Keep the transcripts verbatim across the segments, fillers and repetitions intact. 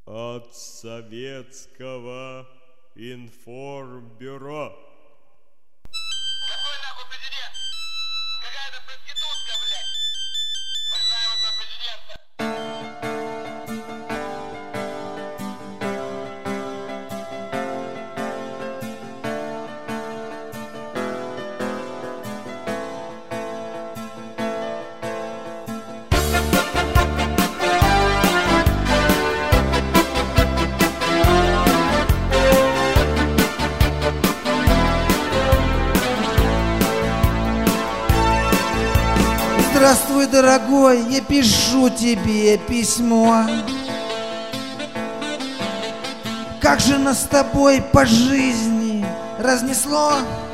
от советского информбюро. Какой нахуй президент? Какая-то проститутка, блядь. Мы знаем этого президента. Здравствуй, дорогой, я пишу тебе письмо. Как же нас с тобой по жизни разнесло?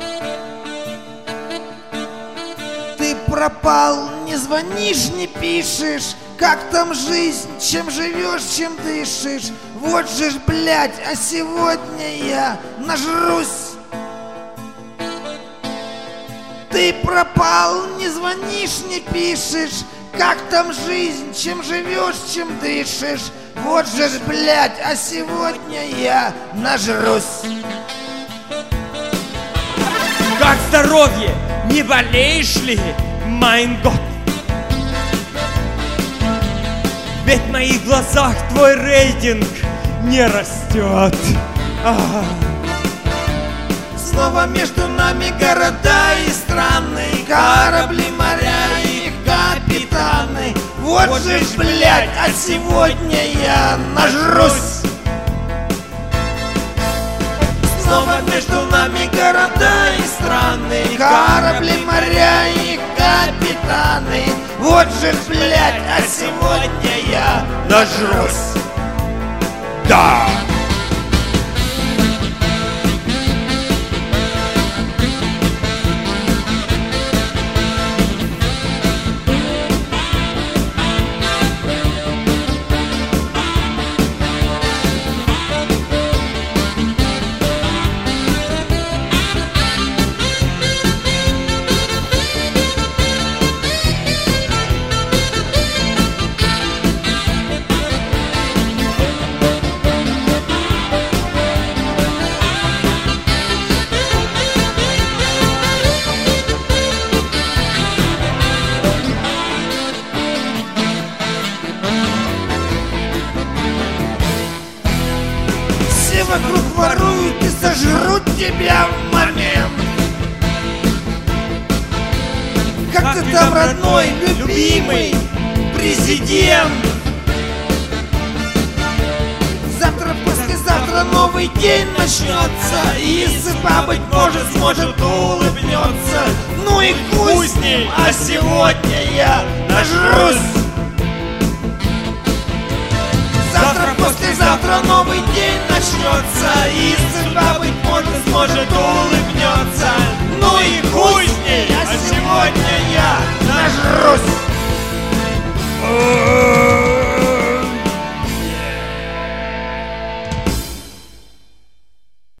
Ты пропал, не звонишь, не пишешь. Как там жизнь, чем живешь, чем дышишь? Вот же ж, блядь, а сегодня я нажрусь. Ты пропал, не звонишь, не пишешь. Как там жизнь, чем живешь, чем дышишь? Вот же ж, блядь, а сегодня я нажрусь. Как здоровье? Не болеешь ли, майн год? Ведь в моих глазах твой рейтинг не растет. А-а-а. Снова между нами города и страны, корабли, моря и их капитаны. Вот, вот же ж, блядь, а сегодня я нажрусь. Снова между нами города и страны, корабли, моря и их капитаны. Вот же ж, блядь, а сегодня я нажрусь. Да! Вокруг воруют и сожрут тебя в момент. Как ты там, родной, любимый президент? Завтра, послезавтра новый день начнется, и судьба, быть может, сможет улыбнется. Ну и хуй с ним, а сегодня я нажрусь. Завтра, послезавтра новый день начнется, и судьба, быть может, сможет улыбнется. Ну и хуй с ней,